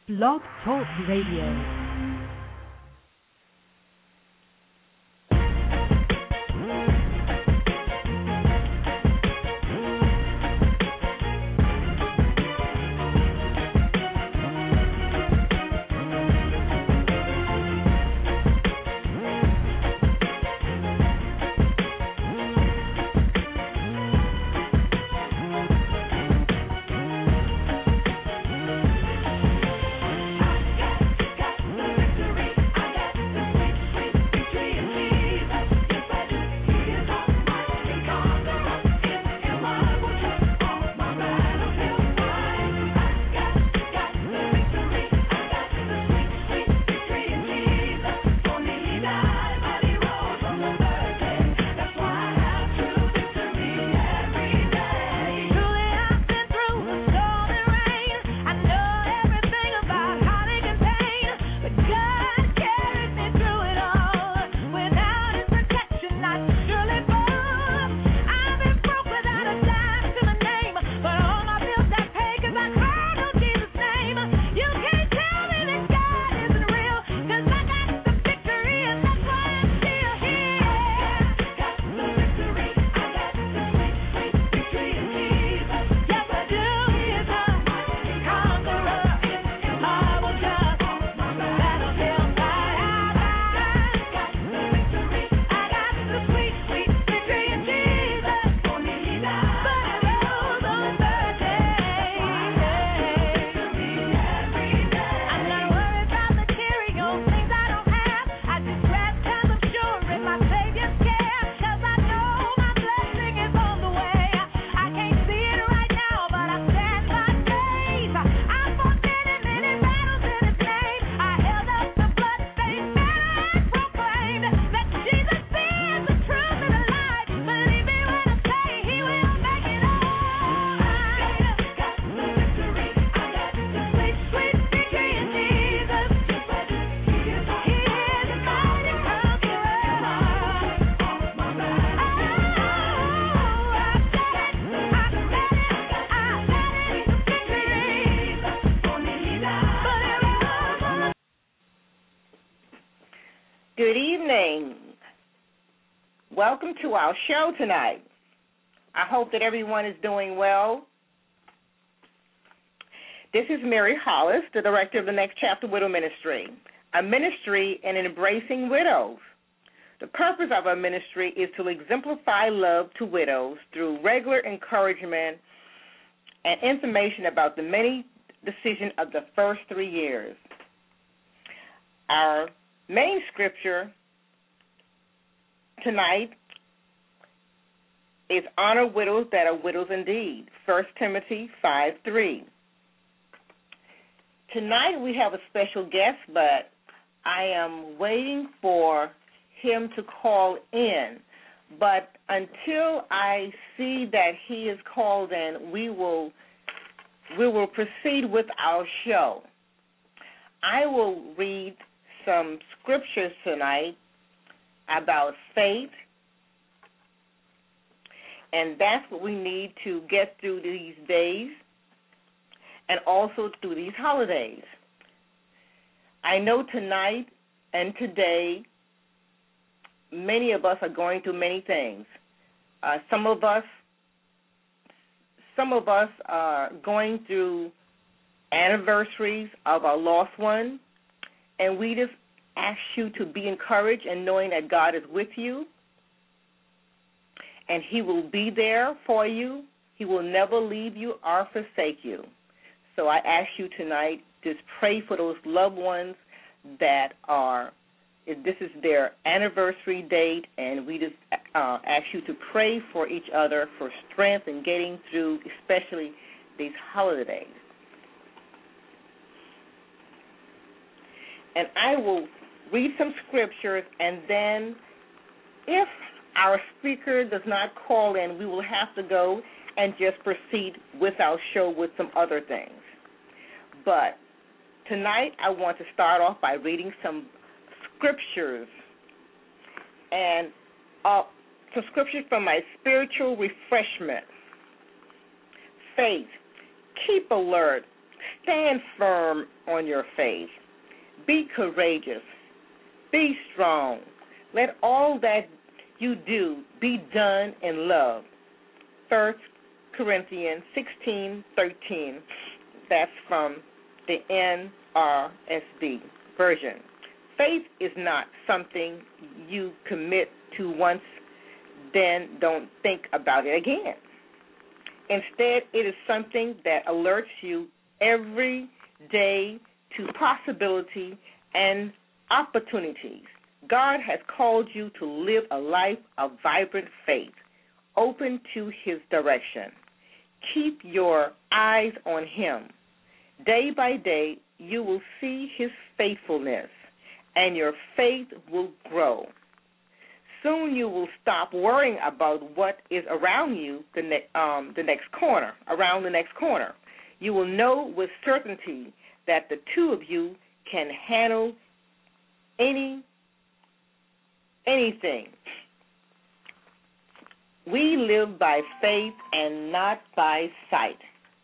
Blog Talk Radio. Good evening. Welcome to our show tonight. I hope that everyone is doing well. This is Mary Hollis, the director of the Next Chapter Widow Ministry, a ministry in embracing widows. The purpose of our ministry is to exemplify love to widows through regular encouragement and information about the many decisions of the first 3 years. Our main scripture tonight is honor widows that are widows indeed, 1 Timothy 5:3. Tonight we have a special guest, but I am waiting for him to call in. But until I see that he is called in, we will proceed with our show. I will read some scriptures tonight about faith, and that's what we need to get through these days and also through these holidays. I know tonight and today many of us are going through many things. Some of us are going through anniversaries of our lost one, and we just ask you to be encouraged and knowing that God is with you, and He will be there for you. He will never leave you or forsake you. So I ask you tonight, just pray for those loved ones that are, this is their anniversary date, and we just ask you to pray for each other for strength in getting through, especially these holidays. And I will read some scriptures, and then if our speaker does not call in, we will have to go and just proceed with our show with some other things. But tonight I want to start off by reading some scriptures, and some scriptures from my spiritual refreshment. Faith, keep alert, Stand firm on your faith. Be courageous. Be strong. Let all that you do be done in love. 1 Corinthians 16:13. That's from the NRSV version. Faith is not something you commit to once, then don't think about it again. Instead, it is something that alerts you every day to possibility and opportunities. God has called you to live a life of vibrant faith, open to His direction. Keep your eyes on Him. Day by day, you will see His faithfulness, and your faith will grow. Soon you will stop worrying about what is around you, around the next corner. You will know with certainty that the two of you can handle anything. We live by faith and not by sight.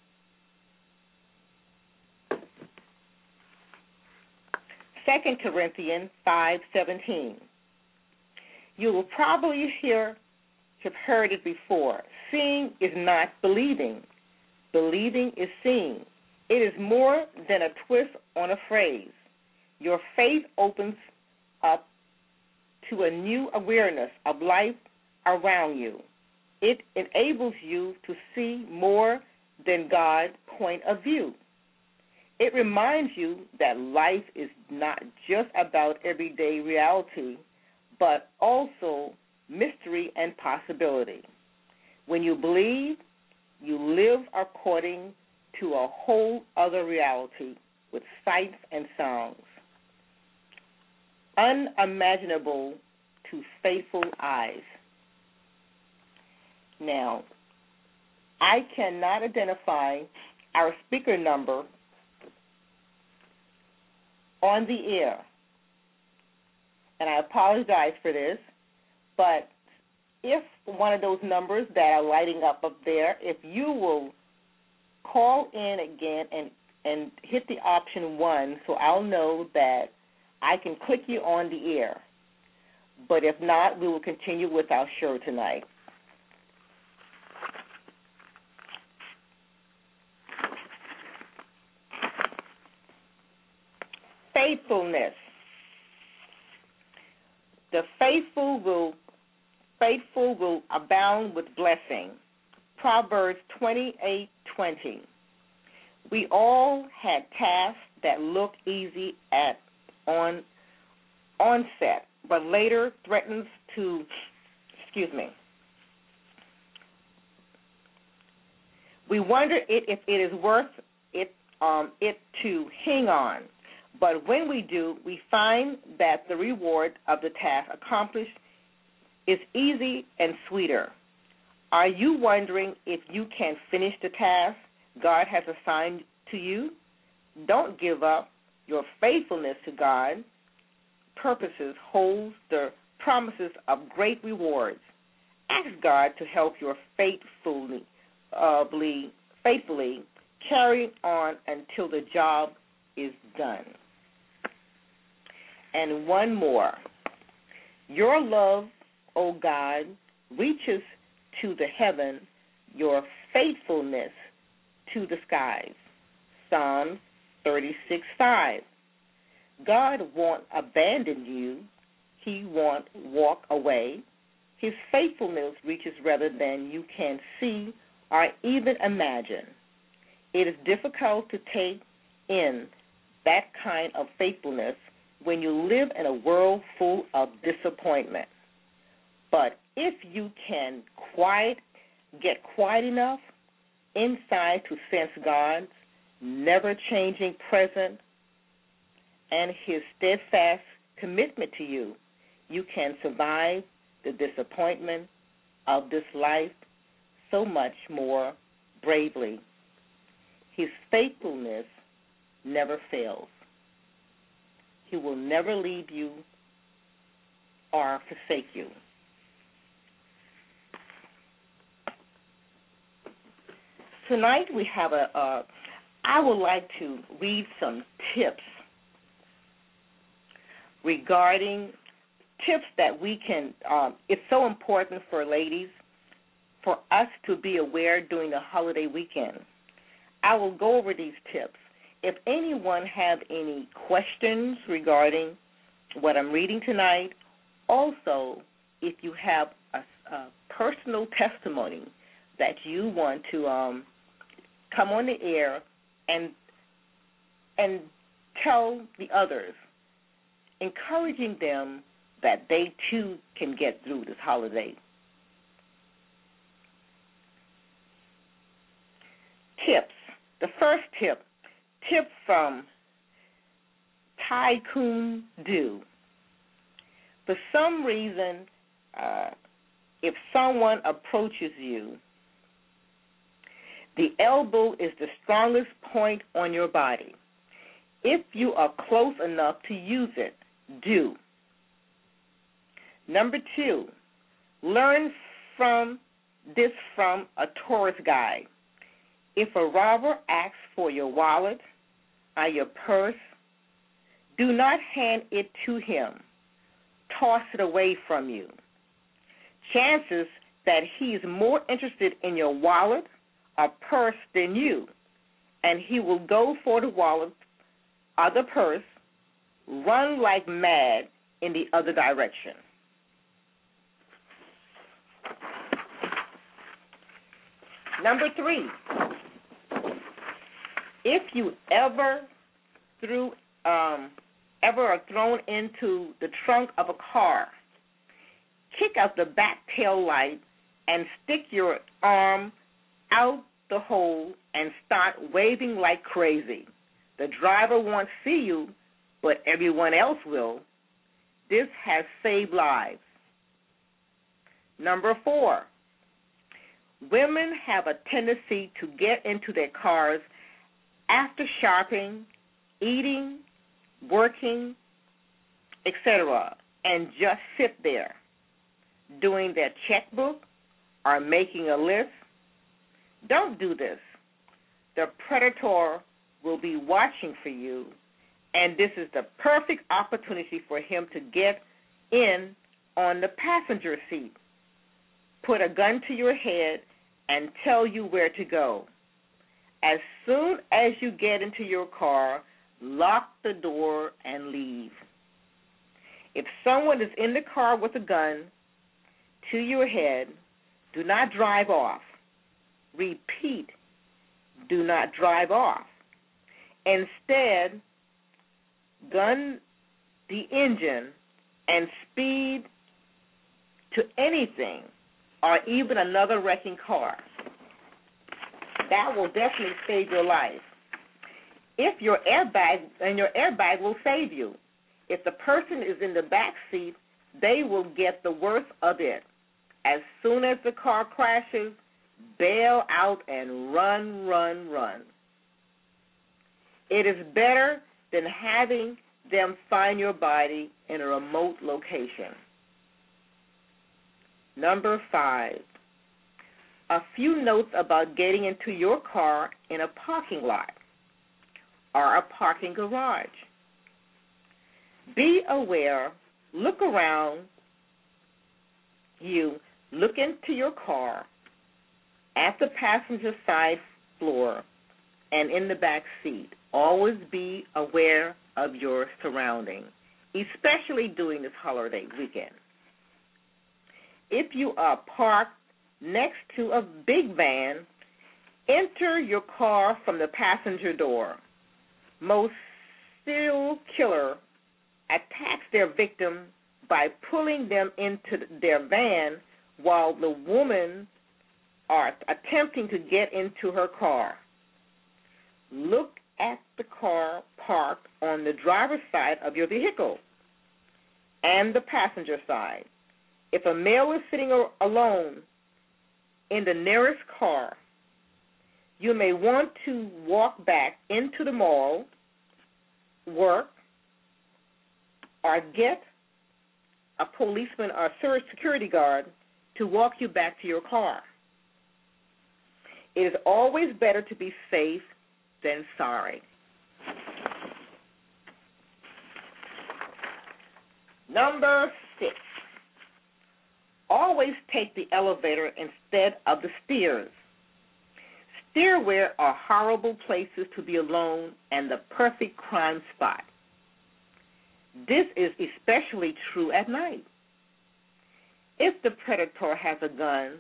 Second Corinthians 5:17. You will probably have heard it before. Seeing is not believing. Believing is seeing. It is more than a twist on a phrase. Your faith opens up to a new awareness of life around you. It enables you to see more than God's point of view. It reminds you that life is not just about everyday reality, but also mystery and possibility. When you believe, you live according to a whole other reality with sights and sounds, unimaginable to faithful eyes. Now, I cannot identify our speaker number on the air, and I apologize for this, but if one of those numbers that are lighting up there, if you will call in again and hit the option 1 so I'll know that I can click you on the air. But if not, we will continue with our show tonight. Faithfulness. The faithful will abound with blessing. Proverbs 28:20. We all had tasks that look easy at onset, but later threatens to, We wonder if it is worth it to hang on. But when we do, we find that the reward of the task accomplished is easy and sweeter. Are you wondering if you can finish the task God has assigned to you? Don't give up. Your faithfulness to God's purposes holds the promises of great rewards. Ask God to help you faithfully carry on until the job is done. And one more. Your love, O God, reaches to the heaven, your faithfulness to the skies. Psalm 36:5. God won't abandon you. He won't walk away. His faithfulness reaches rather than you can see or even imagine. It is difficult to take in that kind of faithfulness when you live in a world full of disappointment. But if you can get quiet enough inside to sense God's never-changing presence and His steadfast commitment to you, you can survive the disappointment of this life so much more bravely. His faithfulness never fails. He will never leave you or forsake you. Tonight we have I would like to read some tips regarding tips that we can, it's so important for ladies, for us to be aware during the holiday weekend. I will go over these tips. If anyone have any questions regarding what I'm reading tonight, also if you have a personal testimony that you want to come on the air and tell the others, encouraging them that they too can get through this holiday. Tips. The first tip from Tycoon Do. For some reason, if someone approaches you, the elbow is the strongest point on your body. If you are close enough to use it, do. Number 2, learn from a tourist guide. If a robber asks for your wallet or your purse, do not hand it to him. Toss it away from you. Chances that he is more interested in your wallet or purse than you, and he will go for the wallet or the purse, run like mad in the other direction. Number 3, if you ever are thrown into the trunk of a car, kick out the back tail light and stick your arm out the hole and start waving like crazy. The driver won't see you, but everyone else will. This has saved lives. Number 4, women have a tendency to get into their cars after shopping, eating, working, etc., and just sit there doing their checkbook or making a list. Don't do this. The predator will be watching for you, and this is the perfect opportunity for him to get in on the passenger seat, put a gun to your head, and tell you where to go. As soon as you get into your car, lock the door and leave. If someone is in the car with a gun to your head, do not drive off. Repeat, do not drive off. Instead, gun the engine and speed to anything or even another wrecking car. That will definitely save your life. If your airbag will save you. If the person is in the back seat, they will get the worst of it. As soon as the car crashes, bail out and run, run, run. It is better than having them find your body in a remote location. Number 5, a few notes about getting into your car in a parking lot or a parking garage. Be aware, look around you, look into your car, at the passenger side floor, and in the back seat. Always be aware of your surroundings, especially during this holiday weekend. If you are parked next to a big van, enter your car from the passenger door. Most serial killers attack their victim by pulling them into their van while the women are attempting to get into her car. Look at the car parked on the driver's side of your vehicle and the passenger side. If a male is sitting alone in the nearest car, you may want to walk back into the mall, work, or get a policeman or a security guard to walk you back to your car. It is always better to be safe than sorry. Number 6, always take the elevator instead of the stairs. Stairway are horrible places to be alone and the perfect crime spot. This is especially true at night. If the predator has a gun,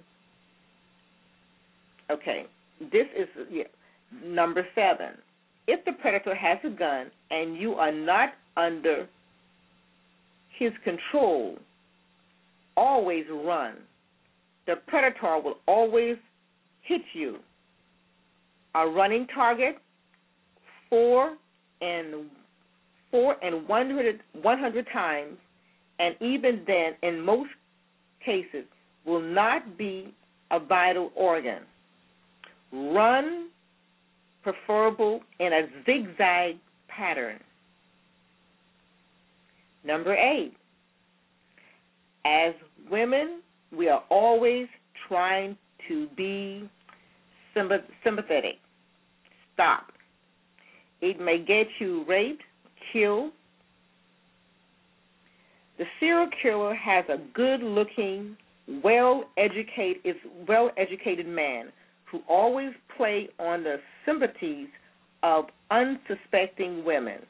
this is number 7. If the predator has a gun and you are not under his control, always run. The predator will always hit you. A running target, 4 and 100 times, and even then, in most cases, will not be a vital organ. Run, preferable in a zigzag pattern. Number 8, as women, we are always trying to be sympathetic. Stop. It may get you raped, killed. The serial killer has a good-looking, well-educated man who always play on the sympathies of unsuspecting women.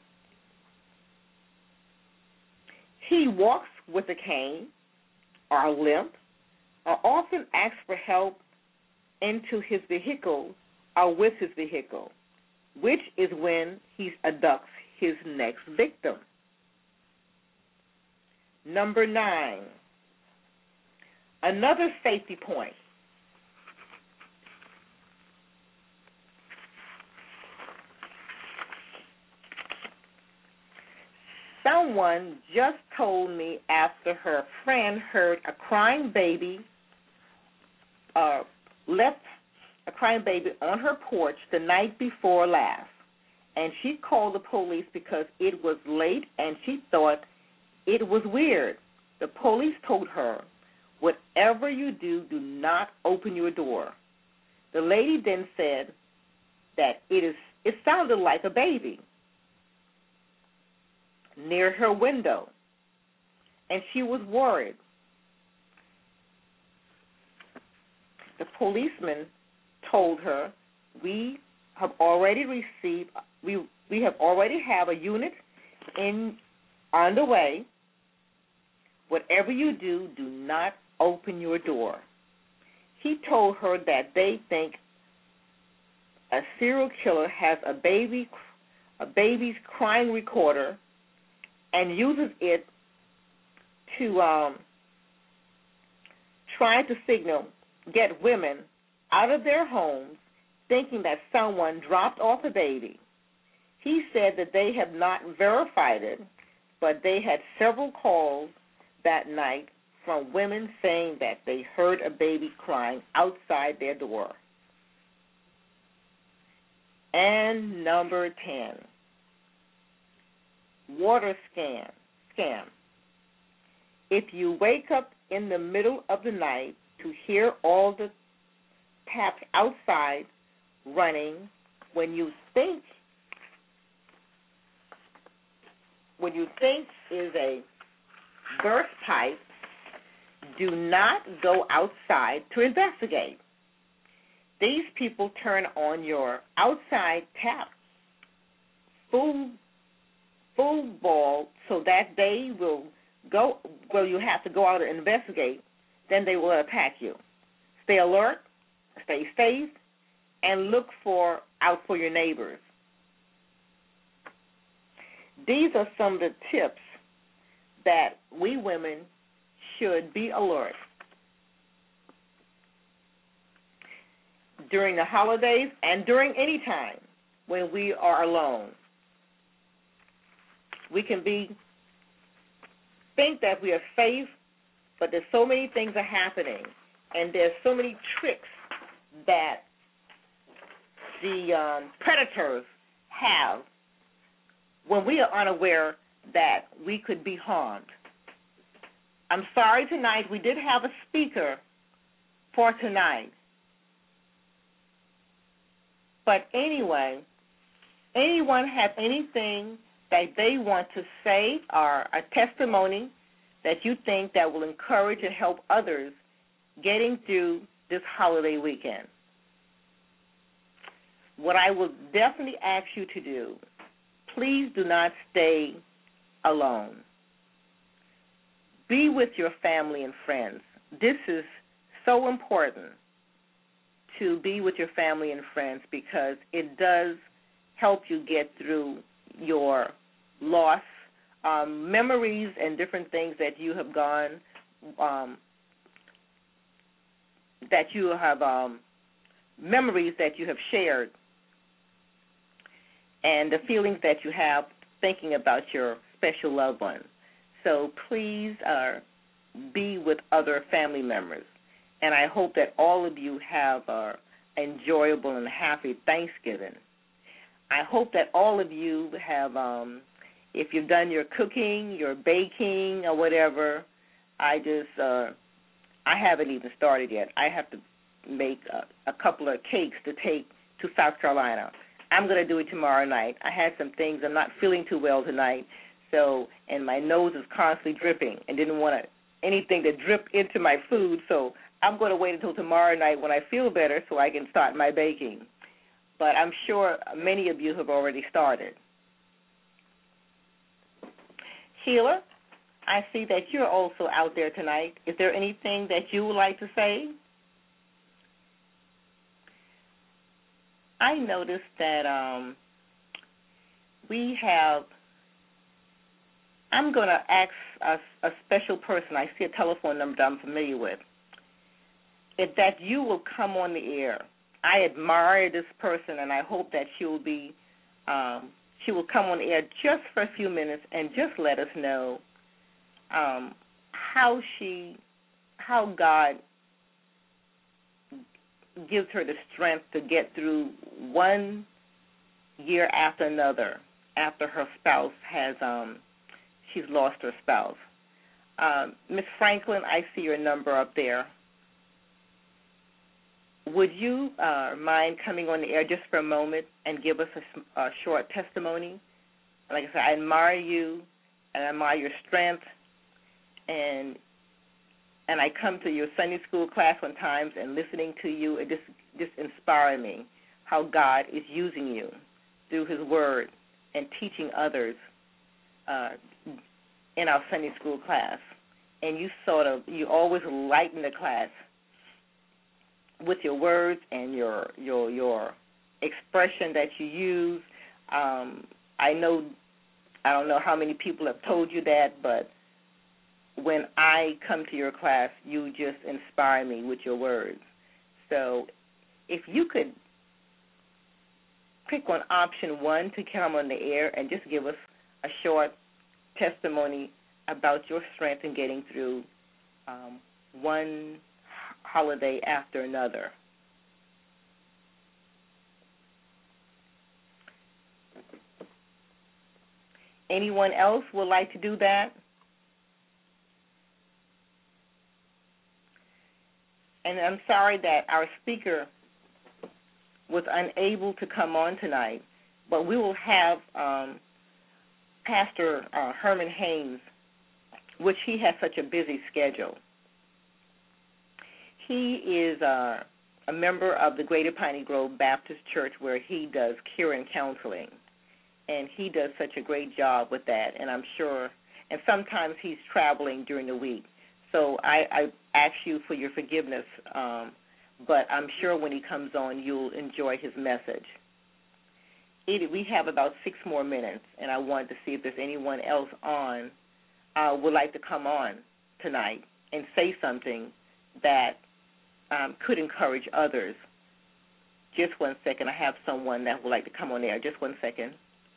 He walks with a cane or a limp, or often asks for help into his vehicle or with his vehicle, which is when he abducts his next victim. Number 9, another safety point. Someone just told me after her friend heard a crying baby left a crying baby on her porch the night before last, and she called the police because it was late and she thought it was weird. The police told her, "Whatever you do, do not open your door." The lady then said that it sounded like a baby near her window, and she was worried. The policeman told her, we have already have a unit on the way. Whatever you do, do not open your door. He told her that they think a serial killer has a baby's crying recorder and uses it to try to get women out of their homes thinking that someone dropped off a baby. He said that they have not verified it, but they had several calls that night from women saying that they heard a baby crying outside their door. And number 10, water scam. If you wake up in the middle of the night to hear all the taps outside running when you think is a burst pipe, do not go outside to investigate. These people turn on your outside tap full ball so that they will go, well, you have to go out and investigate, then they will attack you. Stay alert, stay safe, and look out for your neighbors. These are some of the tips that we women should be alert. During the holidays and during any time when we are alone. We can think that we are safe, but there's so many things are happening, and there's so many tricks that the predators have when we are unaware that we could be harmed. I'm sorry tonight, we did have a speaker for tonight. But anyway, anyone have anything that they want to say or a testimony that you think that will encourage and help others getting through this holiday weekend? What I will definitely ask you to do, please do not stay alone. Be with your family and friends. This is so important, to be with your family and friends, because it does help you get through your loss, memories and different things that you have memories that you have shared, and the feelings that you have thinking about your special loved one. So please be with other family members. And I hope that all of you have an enjoyable and happy Thanksgiving. I hope that all of you have, if you've done your cooking, your baking, or whatever, I haven't even started yet. I have to make a couple of cakes to take to South Carolina. I'm going to do it tomorrow night. I had some things. I'm not feeling too well tonight, and my nose is constantly dripping and didn't want anything to drip into my food, so I'm going to wait until tomorrow night when I feel better so I can start my baking. But I'm sure many of you have already started. Sheila, I see that you're also out there tonight. Is there anything that you would like to say? I noticed that I'm going to ask a special person. I see a telephone number that I'm familiar with. If that you will come on the air. I admire this person, and I hope that she will come on the air just for a few minutes and just let us know how God gives her the strength to get through one year after another after her spouse she's lost her spouse. Ms. Franklin, I see your number up there. Would you mind coming on the air just for a moment and give us a short testimony? Like I said, I admire you and I admire your strength, and I come to your Sunday school class sometimes and listening to you, it just inspires me how God is using you through His Word and teaching others in our Sunday school class. And you always lighten the class with your words and your expression that you use. I don't know how many people have told you that, but when I come to your class, you just inspire me with your words. So if you could click on option 1 to come on the air and just give us a short testimony about your strength in getting through one holiday after another. Anyone else would like to do that? And I'm sorry that our speaker was unable to come on tonight, but we will have Pastor Herman Haynes, which he has such a busy schedule. He is a member of the Greater Piney Grove Baptist Church, where he does care and counseling, and he does such a great job with that, and I'm sure, and sometimes he's traveling during the week. So I ask you for your forgiveness, but I'm sure when he comes on, you'll enjoy his message. We have about 6 more minutes, and I wanted to see if there's anyone else on would like to come on tonight and say something that could encourage others. Just 1 second. I have someone that would like to come on there. Just 1 second.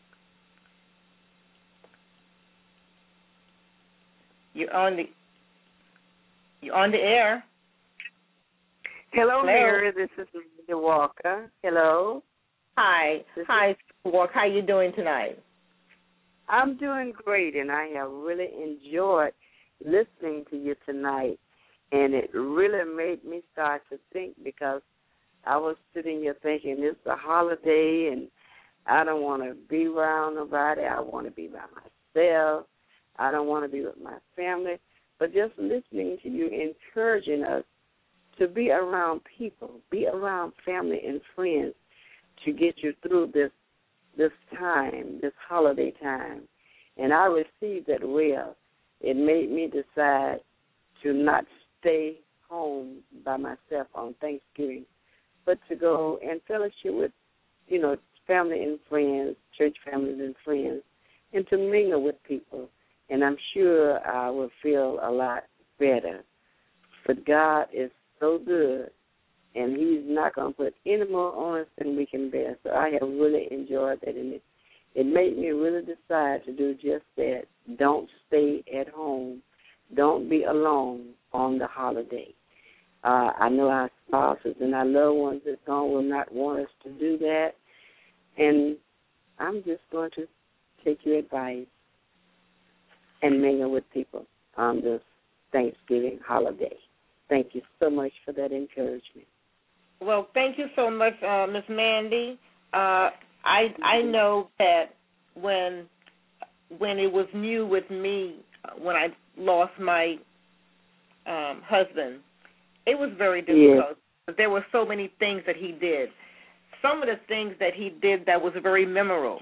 You're on the air. Hello, Mary. This is Linda Walker. Hello. Hi. Hi, Walker. How you doing tonight? I'm doing great, and I have really enjoyed listening to you tonight. And it really made me start to think, because I was sitting here thinking it's a holiday, and I don't want to be around nobody. I want to be by myself. I don't want to be with my family. But just listening to you, encouraging us to be around people, be around family and friends to get you through this time, this holiday time. And I received that well. It made me decide to not stay home by myself on Thanksgiving, but to go and fellowship with, family and friends, church families and friends, and to mingle with people. And I'm sure I will feel a lot better. But God is so good, and He's not going to put any more on us than we can bear. So I have really enjoyed that, and it made me really decide to do just that. Don't stay at home. Don't be alone on the holiday. I know our spouses and our loved ones that's gone will not want us to do that. And I'm just going to take your advice and mingle with people on this Thanksgiving holiday. Thank you so much for that encouragement. Well, thank you so much, Miss Mandy. I know that when it was new with me, when I lost my husband, it was very difficult. Yes. There were so many things that he did. Some of the things that he did that was very memorable.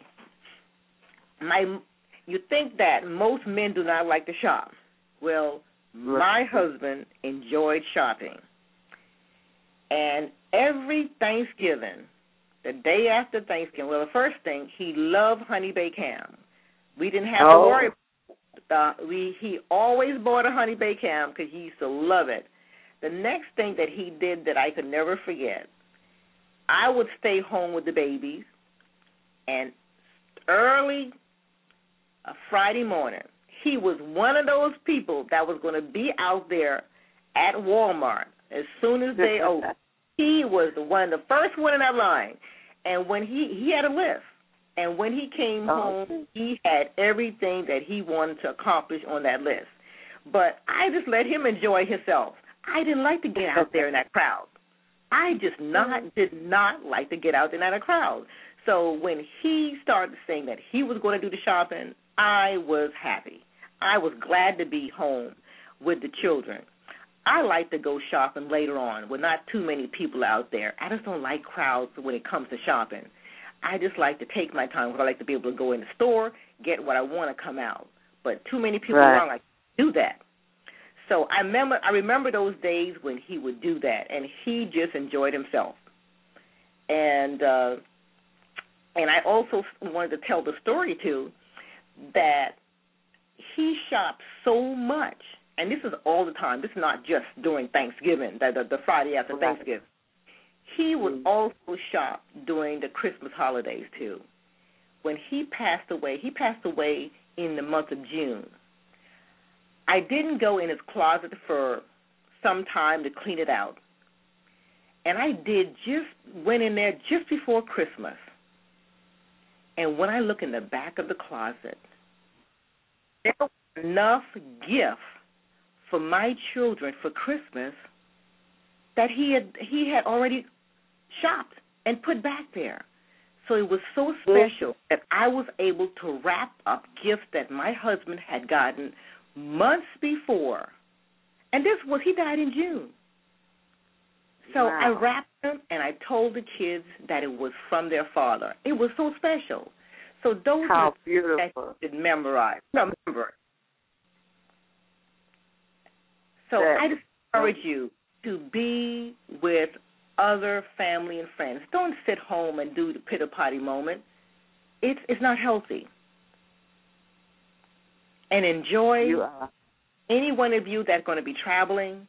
You think that most men do not like to shop. Well, my husband enjoyed shopping. And every Thanksgiving, the day after Thanksgiving, well, the first thing, he loved honey baked ham. We didn't have to worry about it. He always bought a honey baked ham because he used to love it. The next thing that he did that I could never forget, I would stay home with the babies, and early Friday morning, he was one of those people that was going to be out there at Walmart as soon as they opened. He was the first one in that line. And when he had a list, and when he came home, he had everything that he wanted to accomplish on that list. But I just let him enjoy himself. I didn't like to get out there in that crowd. I just did not like to get out there in that crowd. So when he started saying that he was going to do the shopping, I was happy. I was glad to be home with the children. I like to go shopping later on with not too many people out there. I just don't like crowds when it comes to shopping. I just like to take my time because I like to be able to go in the store, get what I want to come out. But too many people around like to do that. So I remember those days when he would do that, and he just enjoyed himself. And I also wanted to tell the story, too, that he shopped so much, and this is all the time. This is not just during Thanksgiving, the Friday after Thanksgiving. He would also shop during the Christmas holidays, too. When he passed away in the month of June. I didn't go in his closet for some time to clean it out. And I went in there just before Christmas. And when I look in the back of the closet, there were enough gifts for my children for Christmas that he had already shopped and put back there. So it was so special that I was able to wrap up gifts that my husband had gotten months before. And he died in June. So I wrapped them, and I told the kids that it was from their father. It was so special. So those are beautiful that you should memorize. Remember. So I just encourage you to be with other family and friends. Don't sit home and do the pitter-potty moment. It's not healthy. And enjoy any one of you that's going to be traveling.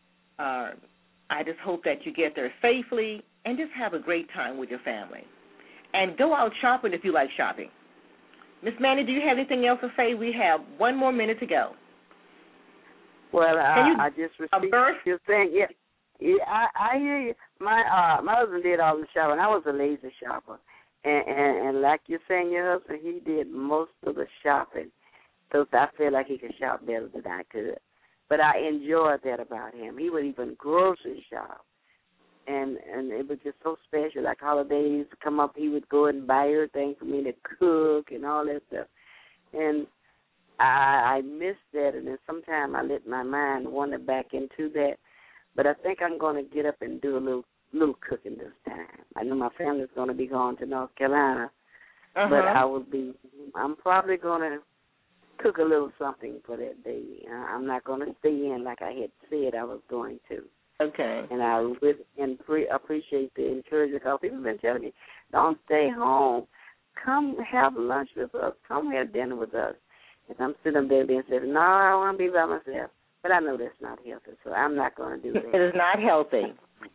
I just hope that you get there safely and just have a great time with your family. And go out shopping if you like shopping. Miss Mandy, do you have anything else to say? We have 1 more minute to go. Well, I just received your thing. Yeah, I hear you. My husband did all the shopping. I was a lazy shopper. And like you're saying, your husband, he did most of the shopping. So I feel like he could shop better than I could. But I enjoyed that about him. He would even grocery shop. and it was just so special. Like holidays come up, he would go and buy everything for me to cook and all that stuff. And I miss that, and then sometimes I let my mind wander back into that. But I think I'm going to get up and do a little cooking this time. I know my family's going to be going to North Carolina, but I'm probably going to cook a little something for that day. I'm not going to stay in like I had said I was going to. Okay. And I really appreciate the encouragement, because people have been telling me, don't stay home. Come have lunch with us. Come have dinner with us. And I'm sitting there and saying, no, I want to be by myself. But I know that's not healthy, so I'm not going to do that. It is not healthy.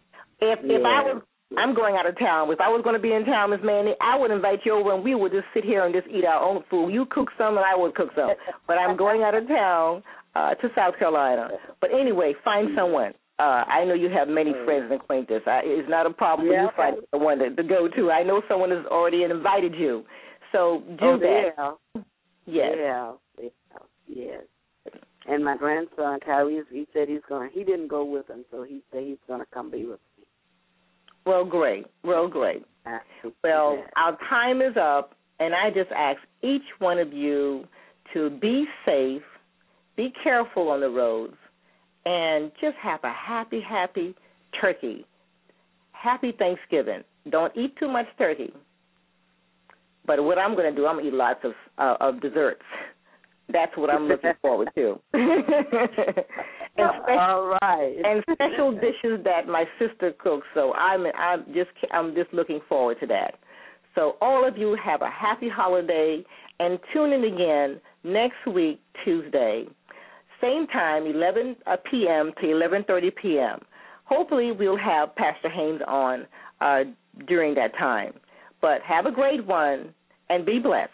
I'm going out of town. If I was going to be in town, Miss Manny, I would invite you over and we would just sit here and just eat our own food. You cook some and I would cook some. But I'm going out of town to South Carolina. But anyway, find someone. I know you have many friends and acquaintances. It's not a problem for you to find someone to go to. I know someone has already invited you. So do that. Yeah. Yes. And my grandson, Kyrie, he said he didn't go with him, so he said he's going to come be with me. Well, great. Well, our time is up, and I just ask each one of you to be safe, be careful on the roads, and just have a happy turkey. Happy Thanksgiving. Don't eat too much turkey. But what I'm going to do, I'm going to eat lots of desserts. That's what I'm looking forward to. All right. And special dishes that my sister cooks. So I'm just looking forward to that. So all of you have a happy holiday, and tune in again next week, Tuesday, same time, 11 p.m. to 11:30 p.m. Hopefully we'll have Pastor Haynes on during that time. But have a great one and be blessed.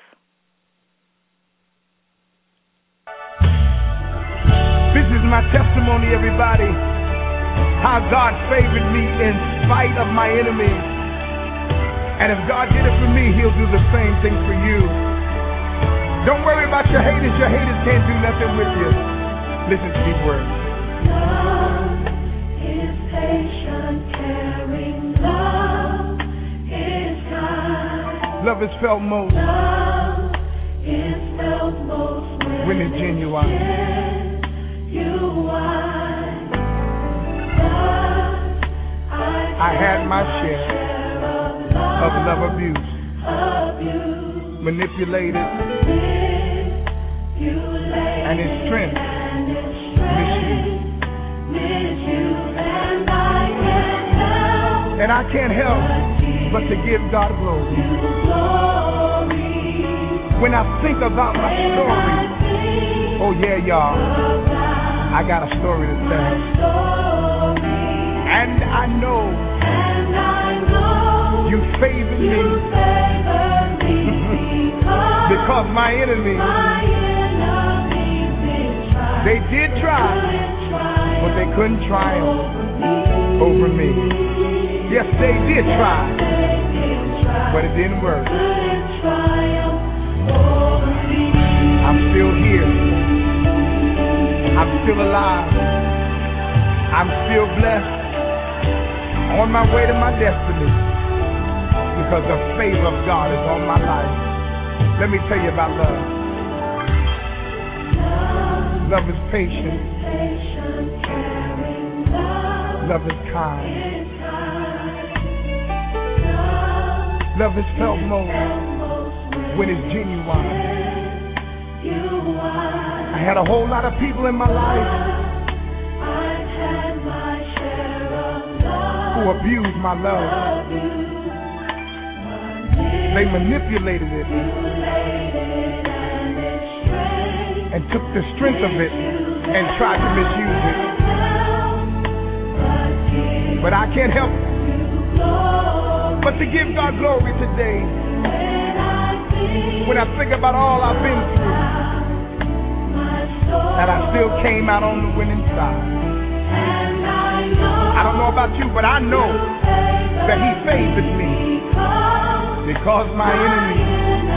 This is my testimony, everybody, how God favored me in spite of my enemies. And if God did it for me, he'll do the same thing for you. Don't worry about your haters. Your haters can't do nothing with you. Listen to these words. Love is patient, caring. Love is kind. Love is felt most. Love is felt most when it's genuine. I had my share of love abuse, manipulated, and its strength misused. And I can't help but to give God glory. When I think about my story, oh yeah, y'all, I got a story to tell. And I know you favored me because my enemies, they did try, but they couldn't triumph over me. Yes, they did try, but it didn't work. I'm still here. I'm still alive. I'm still blessed. On my way to my destiny, because the favor of God is on my life. Let me tell you about love. Love is patient. Love is kind. Love is felt most when it's genuine. I had a whole lot of people in my life who abused my love. They manipulated it and took the strength of it and tried to misuse it. But I can't help but to give God glory today. When I think about all I've been through, that I still came out on the winning side. I don't know about you, but I know that he favored me because my enemies,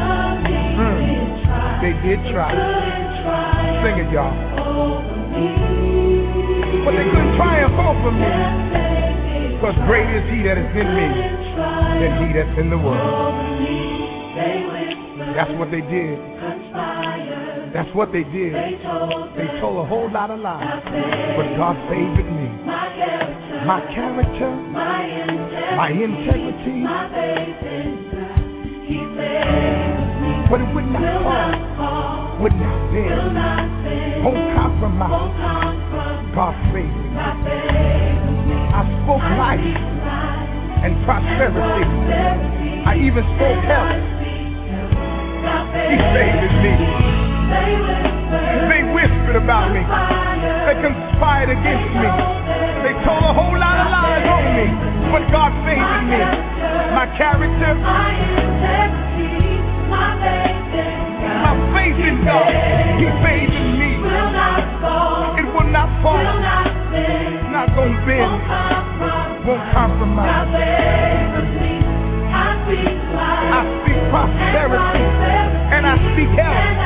they did try. Sing it, y'all. But they couldn't triumph over me Because great is he that is in me than he that's in the world. That's what they did. That's what they did. They told a whole lot of lies. But God favored me. My character, my integrity. But it would not fall, would not bend, won't compromise. God favored me. I spoke life and prosperity. I even spoke health. He favored me. They whispered about me. They conspired against me. They told a whole lot of lies on me. But God favored me. My character, my faith in God, he favored me. It will not fall. Not gonna bend. Won't compromise. I speak prosperity and I speak health.